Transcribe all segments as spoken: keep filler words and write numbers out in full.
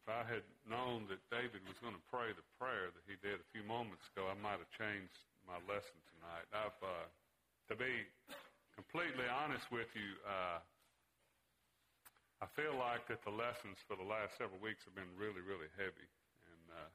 if I had known that David was going to pray the prayer that he did a few moments ago, I might have changed my lesson tonight. I've, uh, to be completely honest with you, uh, I feel like that the lessons for the last several weeks have been really, really heavy. And uh,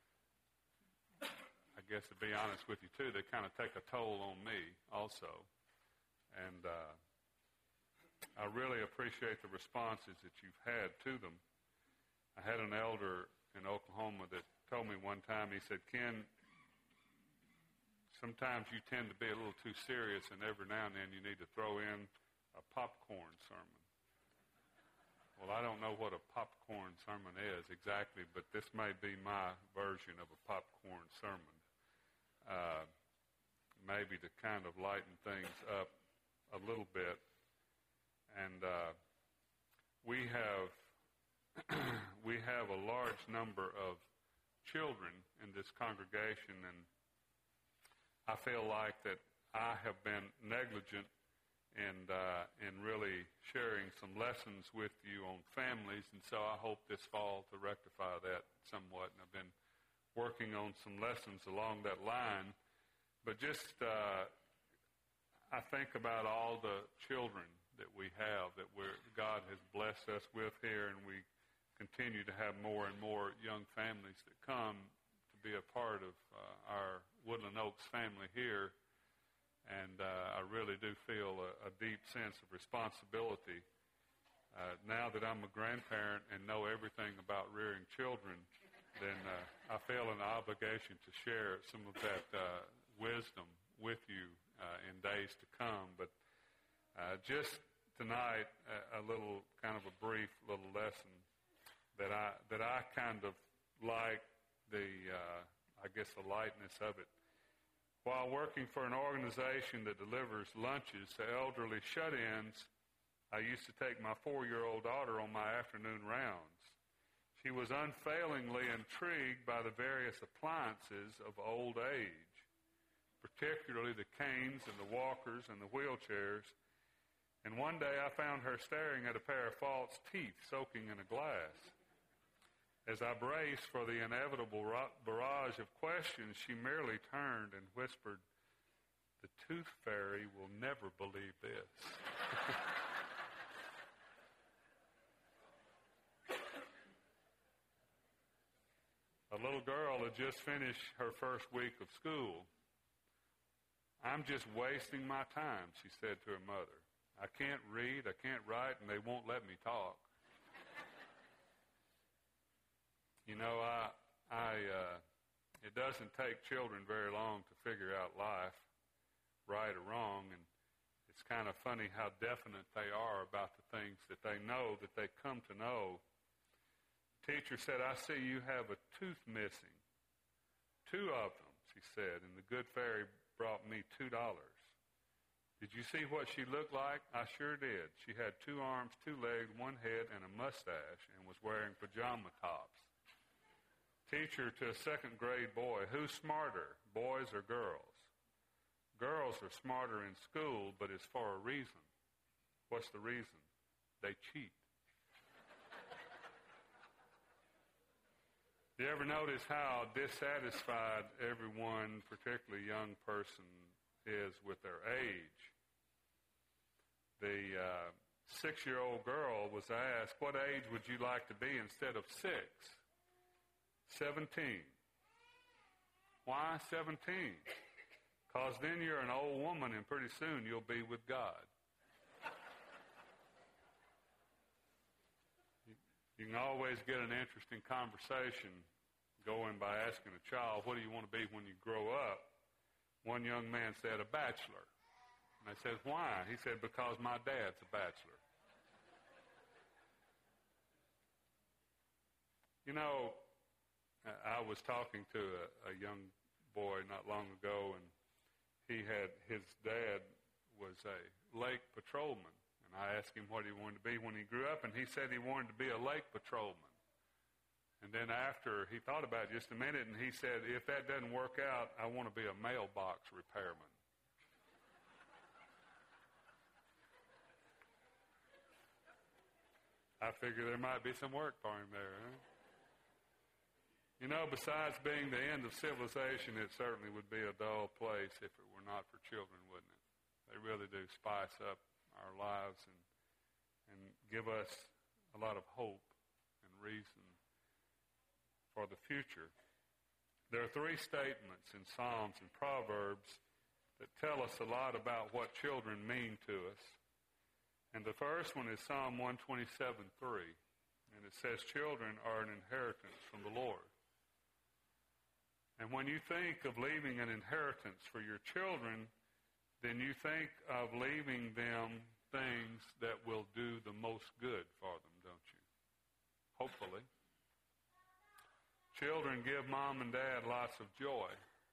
I guess to be honest with you, too, they kind of take a toll on me also. And uh, I really appreciate the responses that you've had to them. I had an elder in Oklahoma that told me one time, he said, Ken, sometimes you tend to be a little too serious, and every now and then you need to throw in a popcorn sermon. Well, I don't know what a popcorn sermon is exactly, but this may be my version of a popcorn sermon. Uh, maybe to kind of lighten things up a little bit. And uh, we have we have a large number of children in this congregation, and I feel like that I have been negligent in, uh, in really sharing some lessons with you on families, and so I hope this fall to rectify that somewhat. And I've been working on some lessons along that line, but just uh, I think about all the children that we have, that we're, God has blessed us with here, and we continue to have more and more young families that come to be a part of uh, our Woodland Oaks family here. And uh, I really do feel a, a deep sense of responsibility. Uh, now that I'm a grandparent and know everything about rearing children, then uh, I feel an obligation to share some of that uh, wisdom with you uh, in days to come. But uh, just tonight, a, a little kind of a brief little lesson that I that I kind of like the, uh, I guess, the lightness of it. While working for an organization that delivers lunches to elderly shut-ins, I used to take my four-year-old daughter on my afternoon rounds. She was unfailingly intrigued by the various appliances of old age, particularly the canes and the walkers and the wheelchairs. And one day I found her staring at a pair of false teeth soaking in a glass. As I braced for the inevitable barrage of questions, she merely turned and whispered, "The tooth fairy will never believe this." A little girl had just finished her first week of school. "I'm just wasting my time," she said to her mother. "I can't read, I can't write, and they won't let me talk." You know, I, I, uh, it doesn't take children very long to figure out life, right or wrong, and it's kind of funny how definite they are about the things that they know, that they come to know. The teacher said, "I see you have a tooth missing." "Two of them," she said, "and the good fairy brought me two dollars. Did you see what she looked like?" "I sure did. She had two arms, two legs, one head, and a mustache, and was wearing pajama tops." Teacher to a second grade boy, "Who's smarter, boys or girls?" "Girls are smarter in school, but it's for a reason." "What's the reason?" "They cheat." Do you ever notice how dissatisfied everyone, particularly young person, is with their age? The uh, six-year-old girl was asked, "What age would you like to be instead of six?" seventeen. "Why seventeen?" "Because then you're an old woman and pretty soon you'll be with God." you, you can always get an interesting conversation going by asking a child, "What do you want to be when you grow up?" One young man said, "A bachelor." And I said, "Why?" He said, "Because my dad's a bachelor." You know, I was talking to a, a young boy not long ago, and he had, his dad was a lake patrolman. And I asked him what he wanted to be when he grew up, and he said he wanted to be a lake patrolman. And then after he thought about it just a minute, and he said, "If that doesn't work out, I want to be a mailbox repairman." I figure there might be some work for him there, huh? You know, besides being the end of civilization, it certainly would be a dull place if it were not for children, wouldn't it? They really do spice up our lives and, and give us a lot of hope and reason for the future. There are three statements in Psalms and Proverbs that tell us a lot about what children mean to us. And the first one is Psalm one twenty-seven three. And it says, children are an inheritance from the Lord. And when you think of leaving an inheritance for your children, then you think of leaving them things that will do the most good for them, don't you? Hopefully. Children give mom and dad lots of joy,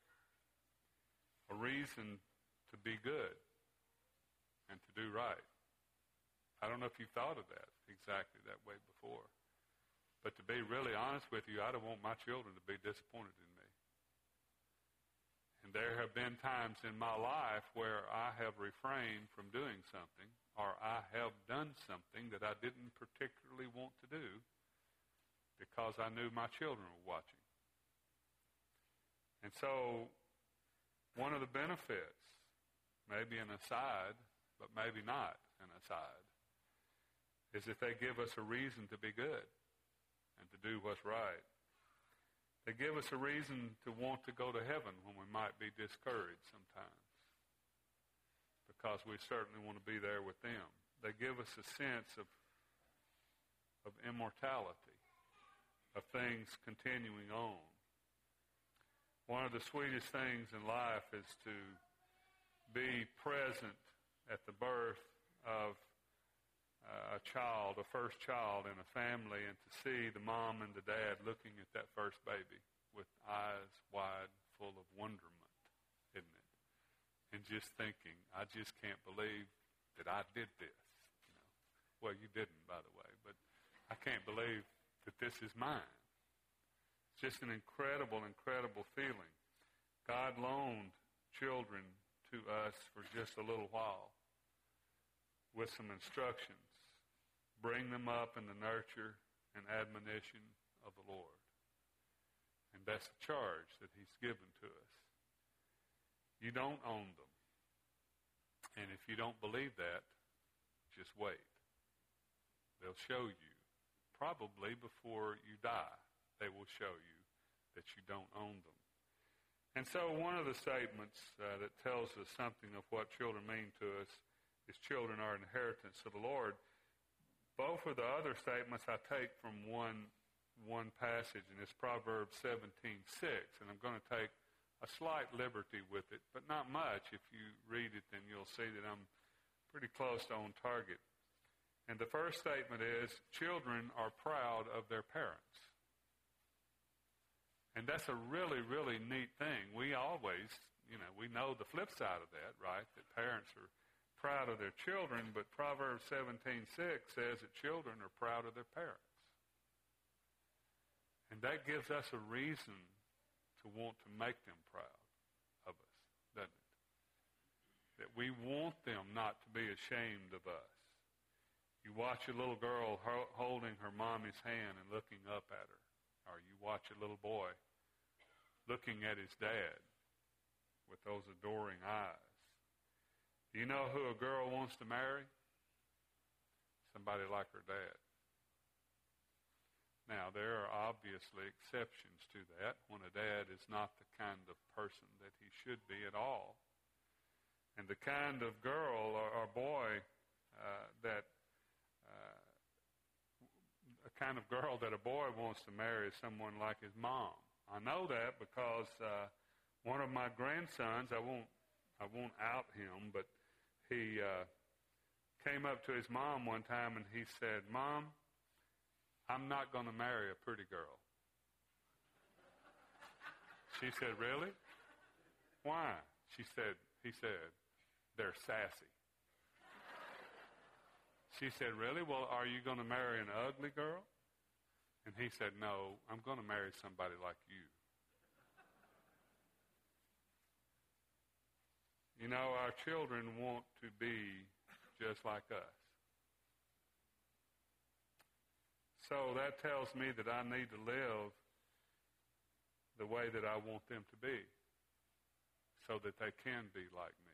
a reason to be good and to do right. I don't know if you've thought of that exactly that way before. But to be really honest with you, I don't want my children to be disappointed in me. And there have been times in my life where I have refrained from doing something, or I have done something that I didn't particularly want to do because I knew my children were watching. And so one of the benefits, maybe an aside, but maybe not an aside, is that they give us a reason to be good and to do what's right. They give us a reason to want to go to heaven when we might be discouraged sometimes, because we certainly want to be there with them. They give us a sense of, of immortality, of things continuing on. One of the sweetest things in life is to be present at the birth of a child, a first child in a family, and to see the mom and the dad looking at that first baby with eyes wide full of wonderment, isn't it? And just thinking, I just can't believe that I did this. You know, well, you didn't, by the way, but I can't believe that this is mine. It's just an incredible, incredible feeling. God loaned children to us for just a little while with some instructions. Bring them up in the nurture and admonition of the Lord. And that's the charge that he's given to us. You don't own them. And if you don't believe that, just wait. They'll show you, probably before you die, they will show you that you don't own them. And so one of the statements uh, that tells us something of what children mean to us is children are an inheritance of the Lord. Both of the other statements I take from one one passage, and it's Proverbs seventeen six, and I'm going to take a slight liberty with it, but not much. If you read it, then you'll see that I'm pretty close to on target. And the first statement is, children are proud of their parents. And that's a really, really neat thing. We always, you know, we know the flip side of that, right? That parents are proud of their children, but Proverbs seventeen six says that children are proud of their parents. And that gives us a reason to want to make them proud of us, doesn't it? That we want them not to be ashamed of us. You watch a little girl ho- holding her mommy's hand and looking up at her, or you watch a little boy looking at his dad with those adoring eyes. Do you know who a girl wants to marry? Somebody like her dad. Now, there are obviously exceptions to that when a dad is not the kind of person that he should be at all. And the kind of girl or, or boy uh, that, uh, a kind of girl that a boy wants to marry is someone like his mom. I know that because uh, one of my grandsons, I won't, I won't out him, but he uh, came up to his mom one time and he said, "Mom, I'm not going to marry a pretty girl." She said, "Really? Why?" She said, he said, "They're sassy." She said, "Really? Well, are you going to marry an ugly girl?" And he said, "No, I'm going to marry somebody like you." You know, our children want to be just like us. So that tells me that I need to live the way that I want them to be so that they can be like me.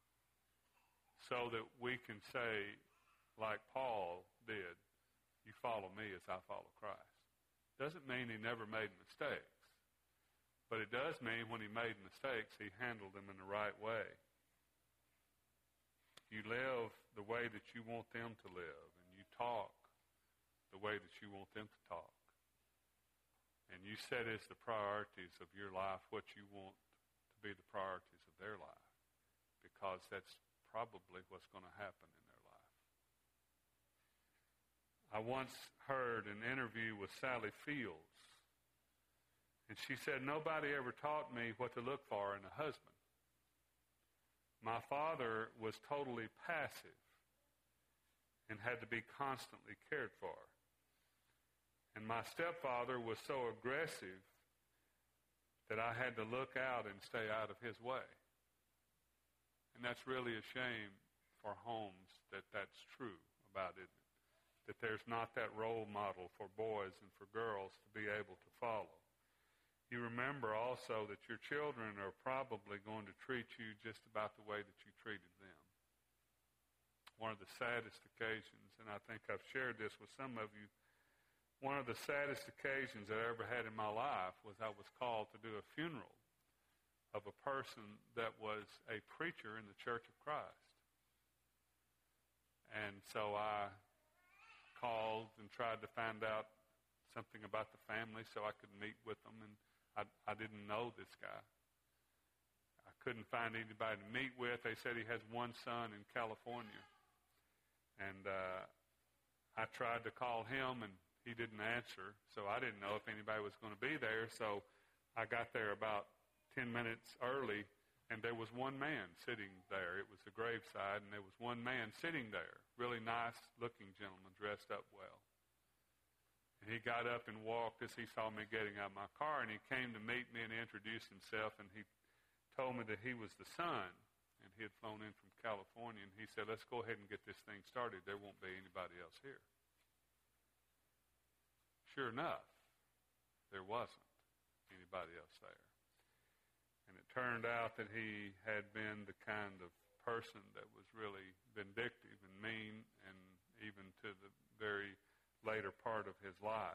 So that we can say, like Paul did, you follow me as I follow Christ. Doesn't mean he never made mistakes. But it does mean when he made mistakes, he handled them in the right way. You live the way that you want them to live, and you talk the way that you want them to talk. And you set as the priorities of your life what you want to be the priorities of their life, because that's probably what's going to happen in their life. I once heard an interview with Sally Fields, and she said, nobody ever taught me what to look for in a husband. My father was totally passive and had to be constantly cared for. And my stepfather was so aggressive that I had to look out and stay out of his way. And that's really a shame for homes that that's true about, isn't it? That there's not that role model for boys and for girls to be able to follow. You remember also that your children are probably going to treat you just about the way that you treated them. One of the saddest occasions, and I think I've shared this with some of you, one of the saddest occasions that I ever had in my life was I was called to do a funeral of a person that was a preacher in the Church of Christ. And so I called and tried to find out something about the family so I could meet with them, and I, I didn't know this guy. I couldn't find anybody to meet with. They said he has one son in California. And uh, I tried to call him, and he didn't answer, so I didn't know if anybody was going to be there. So I got there about ten minutes early, and there was one man sitting there. It was the graveside, and there was one man sitting there, really nice-looking gentleman, dressed up well. And he got up and walked as he saw me getting out of my car, and he came to meet me and introduced himself, and he told me that he was the son, and he had flown in from California, and he said, let's go ahead and get this thing started. There won't be anybody else here. Sure enough, there wasn't anybody else there. And it turned out that he had been the kind of person that was really vindictive and mean, and even to the very later part of his life.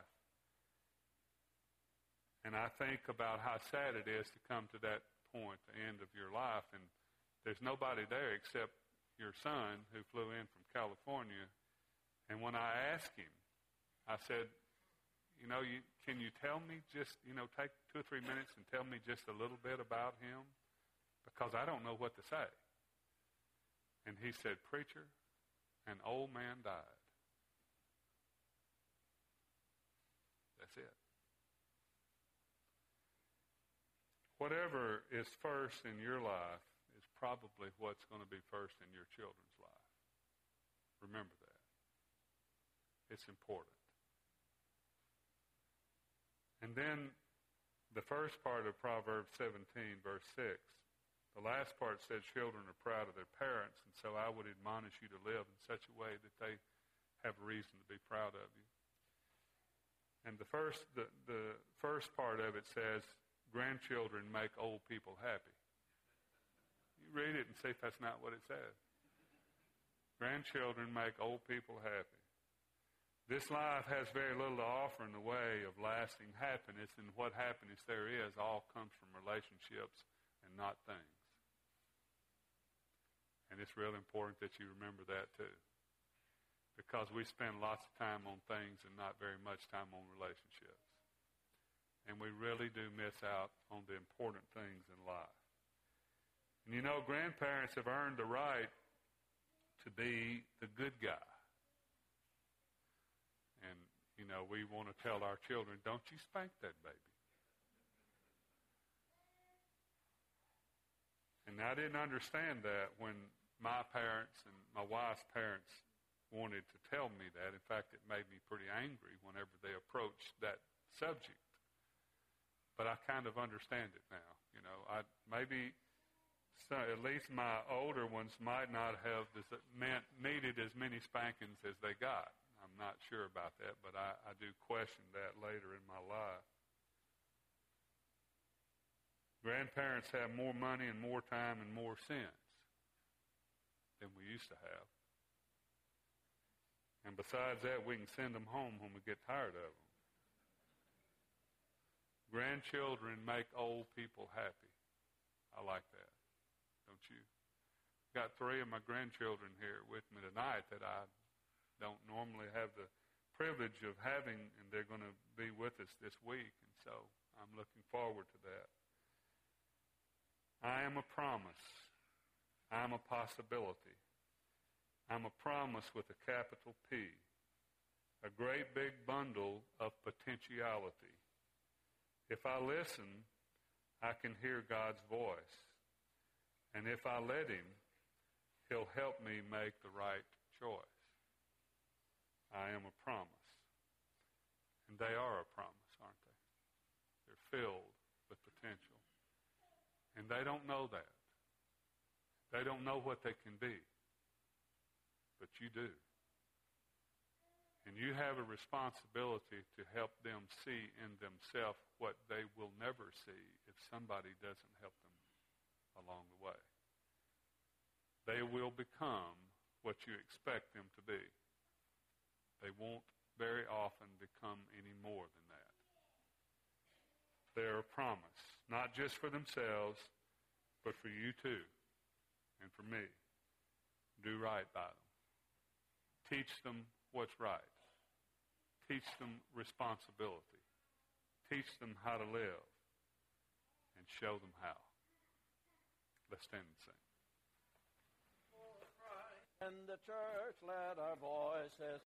And I think about how sad it is to come to that point, the end of your life, and there's nobody there except your son who flew in from California. And when I asked him, I said, you know, you, can you tell me just, you know, take two or three minutes and tell me just a little bit about him? Because I don't know what to say. And he said, preacher, an old man died. That's it. Whatever is first in your life is probably what's going to be first in your children's life. Remember that. It's important. And then the first part of Proverbs seventeen, verse six, the last part said children are proud of their parents, and so I would admonish you to live in such a way that they have reason to be proud of you. And the first, the, the first part of it says, grandchildren make old people happy. You read it and see if that's not what it says. Grandchildren make old people happy. This life has very little to offer in the way of lasting happiness, and what happiness there is all comes from relationships and not things. And it's really important that you remember that too, because we spend lots of time on things and not very much time on relationships. And we really do miss out on the important things in life. And you know, grandparents have earned the right to be the good guy. And, you know, we want to tell our children, don't you spank that baby. And I didn't understand that when my parents and my wife's parents wanted to tell me that. In fact, it made me pretty angry whenever they approached that subject. But I kind of understand it now. You know, I maybe so at least my older ones might not have this, meant, needed as many spankings as they got. I'm not sure about that, but I, I do question that later in my life. Grandparents have more money and more time and more sense than we used to have. And besides that, we can send them home when we get tired of them. Grandchildren make old people happy. I like that, don't you? Got three of my grandchildren here with me tonight that I don't normally have the privilege of having, and they're going to be with us this week, and so I'm looking forward to that. I am a promise. I'm a possibility. I'm a promise with a capital P, a great big bundle of potentiality. If I listen, I can hear God's voice. And if I let him, he'll help me make the right choice. I am a promise. And they are a promise, aren't they? They're filled with potential. And they don't know that. They don't know what they can be. But you do. And you have a responsibility to help them see in themselves what they will never see if somebody doesn't help them along the way. They will become what you expect them to be. They won't very often become any more than that. They're a promise, not just for themselves, but for you too, and for me. Do right by them. Teach them what's right. Teach them responsibility. Teach them how to live. And show them how. Let's stand and sing. In the church, let our voices